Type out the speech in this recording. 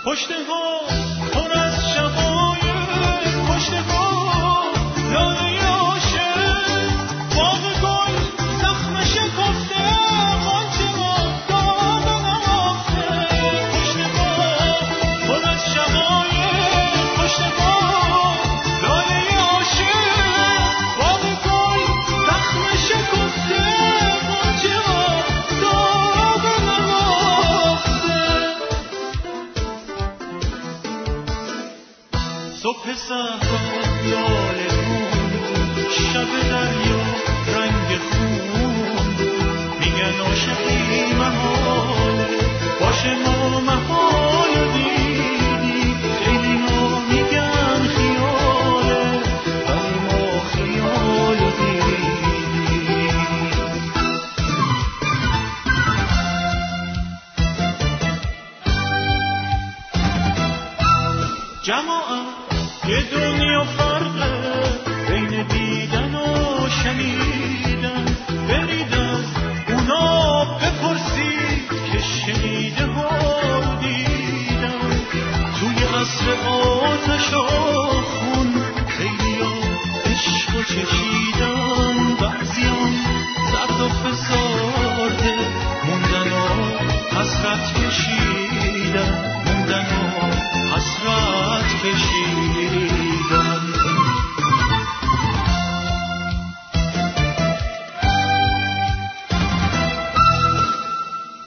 پشت ها پر از شبای پشت ها لاله عاشق باغ گل زخم شکفته غنچه ها داغ نهفته پشت ها پر از شبای پشت ها لاله عاشق باغ گل زخم شکفته غنچه ها داغ نهفته صبح صحرا لاله بود شب دریا رنگ خون میگن عاشقی محاله باشه ما محال دیدی خیلی ها میگن خیاله ولی ما خیال دیدی جماعت یه دنیا فرقه بین دیدن و شنیدن